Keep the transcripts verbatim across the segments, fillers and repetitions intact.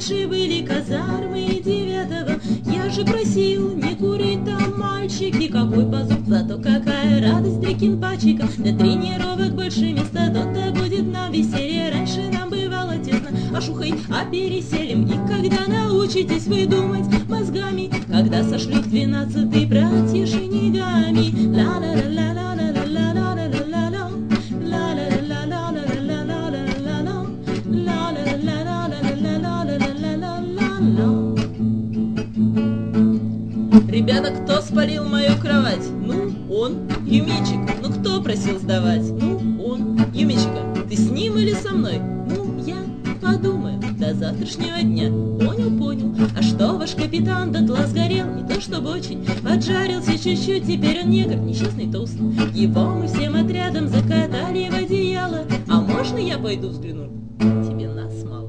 раньше были казармы девятого. Я же просил не курить там, мальчики, какой позор. Зато какая радость для кинпачика, для тренировок больше места. То-то будет нам веселье, раньше нам бывало тесно. А шухай, а переселим. И когда научитесь вы думать мозгами, когда сошлют двенадцатый братья Шинигами. Ла-ла-ла-ла-ла-ла-ла-ла-ла-ла-ла-ла. Ребята, кто спалил мою кровать? Ну, он. Юмичик. Ну, кто просил сдавать? Ну, он. Юмичика, ты с ним или со мной? Ну, я подумаю. До завтрашнего дня. Понял, понял. А что ваш капитан дотла сгорел? Не то чтобы очень. Поджарился чуть-чуть, теперь он негр, несчастный тост. Его мы всем отрядом закатали в одеяло. А можно я пойду взгляну? Тебе нас мало.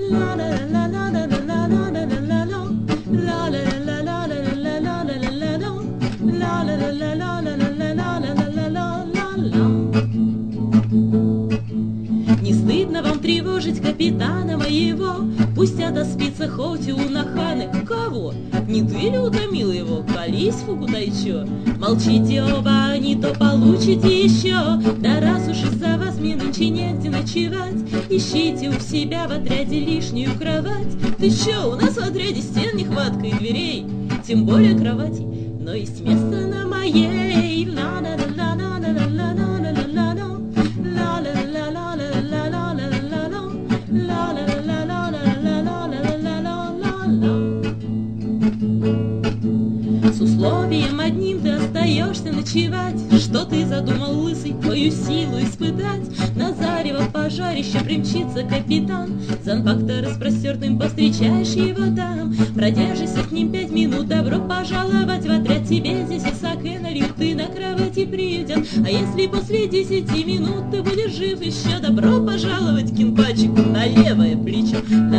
Ла-ла-ла-ла-ла-ла-ла-ла-ла-ла-ла. Не стыдно вам тревожить капитана моего? Пусть отоспится хоть и у Наханы. Кого? Не ты ли утомил его? Колись, Фукутайчо. Молчите оба, не то получите еще. Да раз уж из-за вас мне нынче негде ночевать, ищите у себя в отряде лишнюю кровать. Ты чё, у нас в отряде стен нехватка и дверей, тем более кроватей, но есть место на моей. С условием одним ты остаешься ночевать. Что ты задумал, лысый, твою силу испытать? На зарево пожарище примчится капитан. Занпакта распростертым повстречаешь его там. Продержишься с ним пять минут, добро пожаловать в отряд. Тебе здесь и саке нальют, ты на кровати приютят. А если после десяти минут ты будешь жив еще, добро пожаловать кинпачику на левое плечо.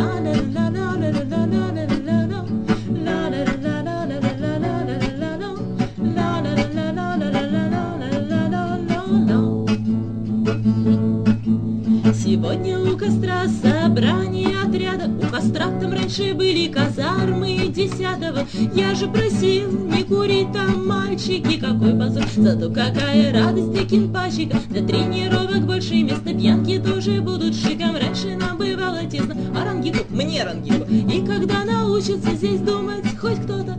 Сегодня у костра собрание отряда. У костра там раньше были казармы десятого. Я же просил не курить там, мальчики, какой позор. Зато какая радость для кинпачика, для тренировок больше места. Пьянки тоже будут шиком, раньше нам бывало тесно. А рангику, мне рангику. И когда научится здесь думать хоть кто-то,